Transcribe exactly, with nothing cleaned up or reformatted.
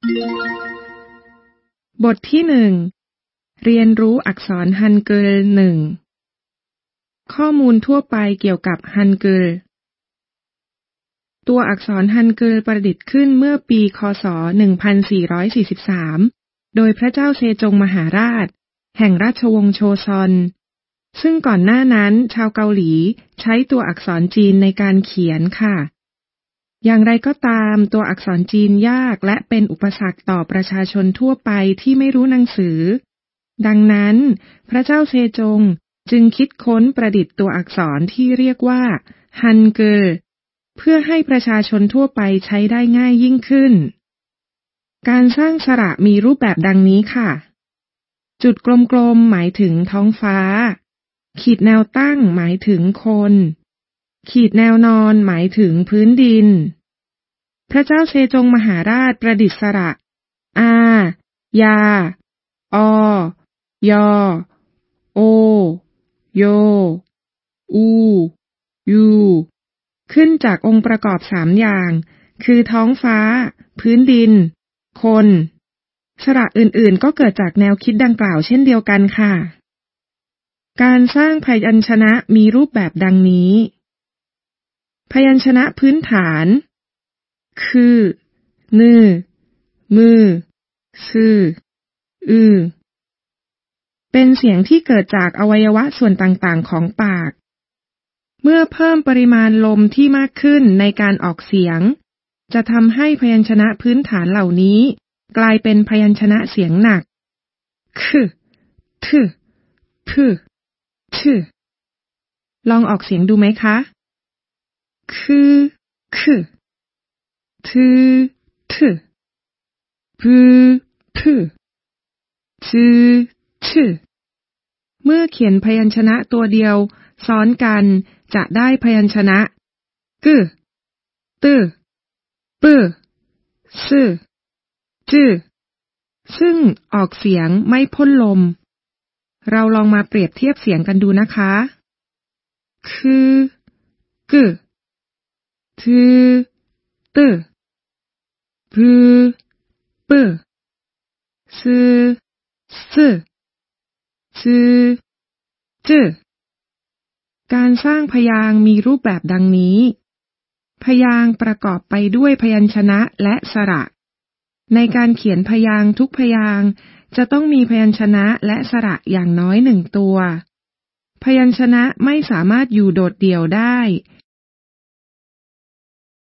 บทที่หนึ่งเรียนรู้อักษรฮันเกิลหนึ่งข้อมูลทั่วไปเกี่ยวกับฮันเกิลตัวอักษรฮันเกิลประดิษฐ์ขึ้นเมื่อปีค.ศ. หนึ่งพันสี่ร้อยสี่สิบสามโดยพระเจ้าเซจงมหาราชแห่งราชวงศ์โชซอนซึ่งก่อนหน้านั้นชาวเกาหลีใช้ตัวอักษรจีนในการเขียนค่ะอย่างไรก็ตามตัวอักษรจีนยากและเป็นอุปสรรคต่อประชาชนทั่วไปที่ไม่รู้หนังสือดังนั้นพระเจ้าเซจงจึงคิดค้นประดิษฐ์ตัวอักษรที่เรียกว่าฮันเกิลเพื่อให้ประชาชนทั่วไปใช้ได้ง่ายยิ่งขึ้นการสร้างสระมีรูปแบบดังนี้ค่ะจุดกลมๆหมายถึงท้องฟ้าขีดแนวตั้งหมายถึงคนขีดแนวนอนหมายถึงพื้นดินพระเจ้าเซจงมหาราชประดิษฐ์สระอายาอยอโอโยอูยูขึ้นจากองค์ประกอบสามอย่างคือท้องฟ้าพื้นดินคนสระอื่นๆก็เกิดจากแนวคิดดังกล่าวเช่นเดียวกันค่ะการสร้างพยัญชนะมีรูปแบบดังนี้พยัญชนะพื้นฐานคือนือมือซืออือเป็นเสียงที่เกิดจากอวัยวะส่วนต่างๆของปากเมื่อเพิ่มปริมาณลมที่มากขึ้นในการออกเสียงจะทำให้พยัญชนะพื้นฐานเหล่านี้กลายเป็นพยัญชนะเสียงหนักคือทึพึทึลองออกเสียงดูไหมคะคือคือทึทึพึพึทึทึเมื่อเขียนพยัญชนะตัวเดียวซ้อนกันจะได้พยัญชนะกึตึปึซึจึซึ่งออกเสียงไม่พ่นลมเราลองมาเปรียบเทียบเสียงกันดูนะคะคือกึทึตึพึปึซึซึจึจึการสร้างพยางค์มีรูปแบบดังนี้พยางค์ประกอบไปด้วยพยัญชนะและสระในการเขียนพยางค์ทุกพยางค์จะต้องมีพยัญชนะและสระอย่างน้อยหนึ่งตัวพยัญชนะไม่สามารถอยู่โดดเดี่ยวได้